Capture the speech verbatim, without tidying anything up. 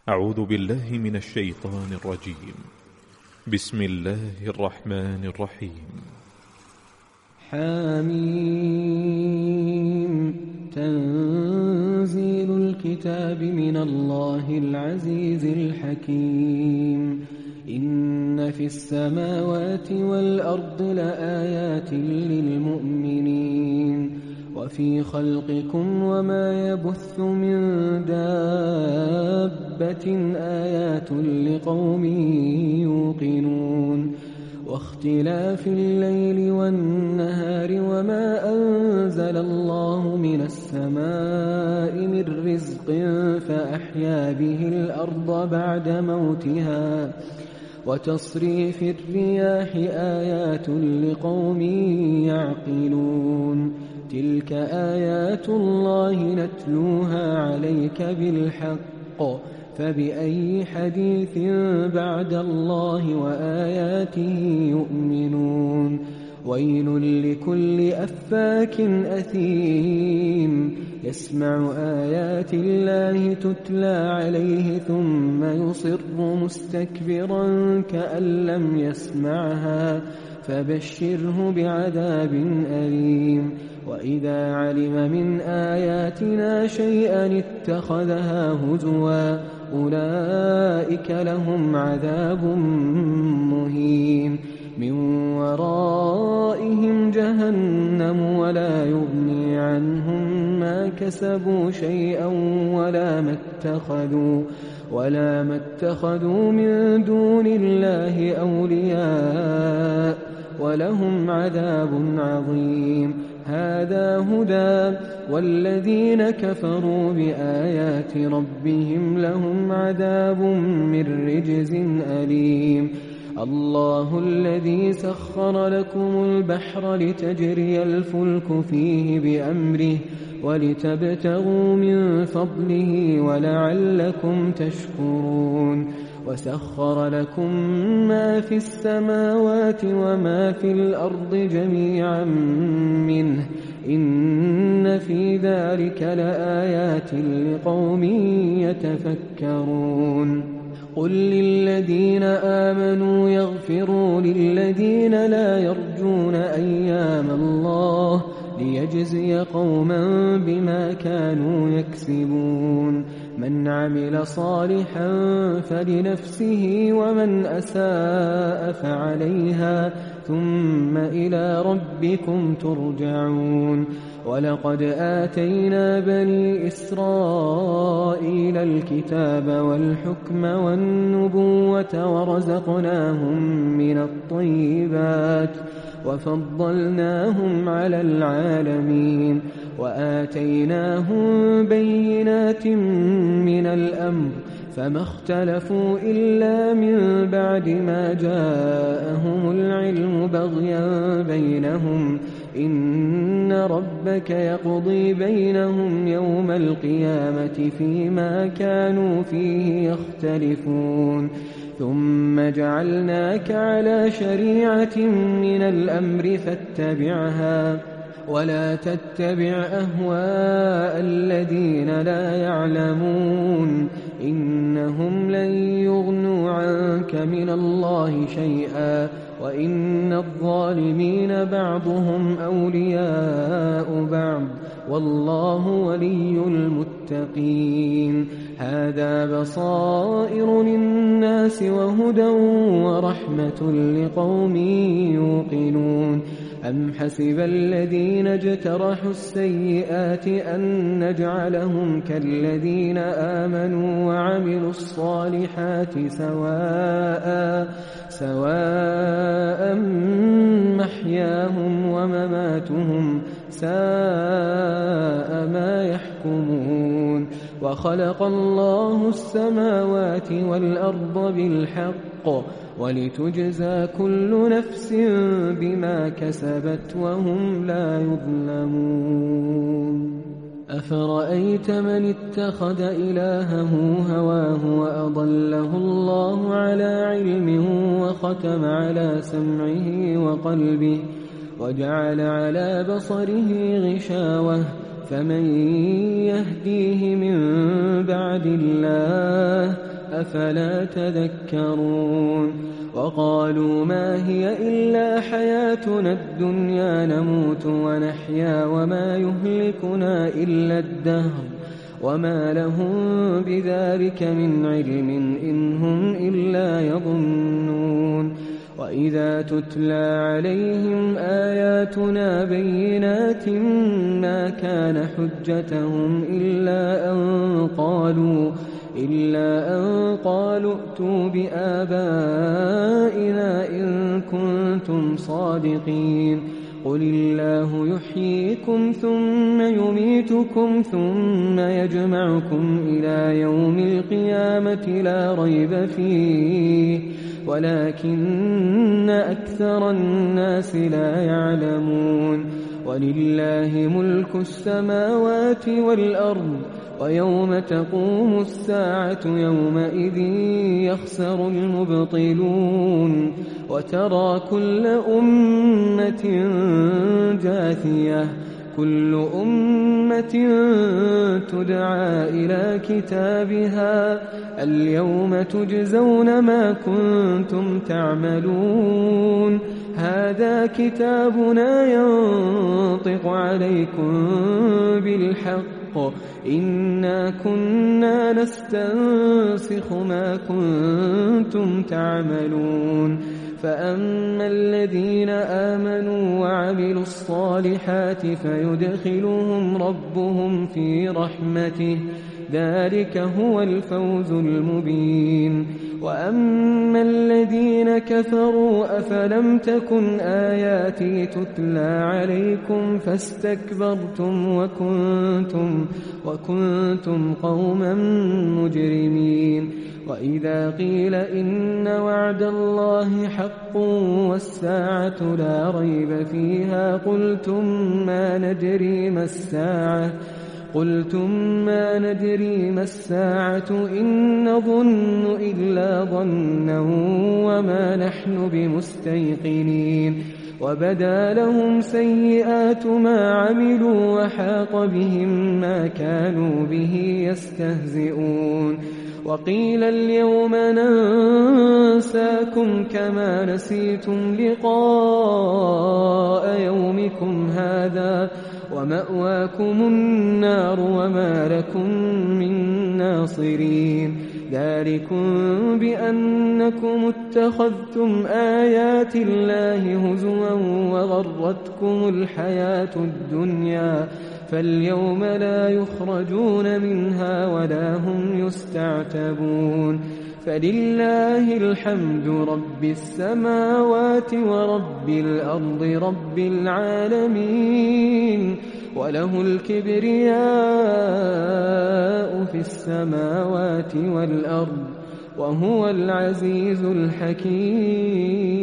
أعوذ بالله من الشيطان الرجيم. بسم الله الرحمن الرحيم. حميم. تنزيل الكتاب من الله العزيز الحكيم. إن في السماوات والأرض لآيات للمؤمنين وفي خلقكم وما يبث من دابة آيات لقوم يوقنون واختلاف الليل والنهار وما أنزل الله من السماء من رزق فأحيا به الأرض بعد موتها وتصريف الرياح آيات لقوم يعقلون تلك آيات الله نتلوها عليك بالحق فبأي حديث بعد الله وآياته يؤمنون ويل لكل أفاك أثيم يسمع آيات الله تتلى عليه ثم يصر مستكبرا كأن لم يسمعها فبشره بعذاب أليم وإذا علم من آياتنا شيئا اتخذها هزوا أولئك لهم عذاب مهين من ورائهم جهنم ولا يغني عنهم ما كسبوا شيئا ولا ما اتخذوا ولا ما اتخذوا من دون الله أولياء ولهم عذاب عظيم هذا هدى والذين كفروا بآيات ربهم لهم عذاب من رجز أليم الله الذي سخر لكم البحر لتجري الفلك فيه بأمره ولتبتغوا من فضله ولعلكم تشكرون وسخر لكم ما في السماوات وما في الأرض جميعا منه إن في ذلك لآيات لقوم يتفكرون قل للذين آمنوا يغفروا للذين لا يرجون أيام الله ليجزي قوما بما كانوا يكسبون من عمل صالحا فلنفسه ومن أساء فعليها ثم إلى ربكم ترجعون ولقد آتينا بني إسرائيل الكتاب والحكم والنبوة ورزقناهم من الطيبات وفضلناهم على العالمين وآتيناهم بينات من الأمر فما اختلفوا إلا من بعد ما جاءهم العلم بغيا بينهم إن ربك يقضي بينهم يوم القيامة فيما كانوا فيه يختلفون ثم جعلناك على شريعة من الأمر فاتبعها ولا تتبع أهواء الذين لا يعلمون إنهم لن يغنوا عنك من الله شيئا وإن الظالمين بعضهم أولياء بعض والله ولي المتقين هذا بصائر للناس وهدى ورحمة لقوم يوقنون أم حسب الذين اجترحوا السيئات أن نجعلهم كالذين آمنوا وعملوا الصالحات سواء سواء محياهم ومماتهم ساء ما يحكمون وخلق الله السماوات والأرض بالحق ولتجزى كل نفس بما كسبت وهم لا يظلمون أفرأيت من اتخذ إلهه هواه وأضله الله على علم وختم على سمعه وقلبه وجعل على بصره غشاوة فمن يهديه من بعد الله أفلا تذكرون وقالوا ما هي إلا حياتنا الدنيا نموت ونحيا وما يهلكنا إلا الدهر وما لهم بذلك من علم إن هم إلا يظنون وإذا تتلى عليهم آياتنا بينات ما كان حجتهم إلا أن قالوا إلا أن قالوا ائتوا بآبائنا إن كنتم صادقين قل الله يحييكم ثم يميتكم ثم يجمعكم إلى يوم القيامة لا ريب فيه ولكن أكثر الناس لا يعلمون ولله ملك السماوات والأرض ويوم تقوم الساعة يومئذ يخسر المبطلون وترى كل أمة جاثية كل أمة تدعى إلى كتابها اليوم تجزون ما كنتم تعملون هذا كتابنا ينطق عليكم بالحق إنا كنا نستنسخ ما كنتم تعملون فأما الذين آمنوا وعملوا الصالحات فيدخلهم ربهم في رحمته ذلك هو الفوز المبين وأما الذين كفروا أفلم تكن آياتي تتلى عليكم فاستكبرتم وكنتم, وكنتم قوما مجرمين وإذا قيل إن وعد الله حق والساعة لا ريب فيها قلتم ما ندري ما الساعة قلتم ما ندري ما الساعة إن نظن إلا ظنا وما نحن بمستيقنين وبدا لهم سيئات ما عملوا وحاق بهم ما كانوا به يستهزئون وقيل اليوم ننساكم كما نسيتم لقاء يومكم هذا ومأواكم النار وما لكم من ناصرين ذلكم بأنكم اتخذتم آيات الله هزوا وغرتكم الحياة الدنيا فاليوم لا يخرجون منها ولا هم يستعتبون فلله الحمد رب السماوات ورب الأرض رب العالمين وله الكبرياء في السماوات والأرض وهو العزيز الحكيم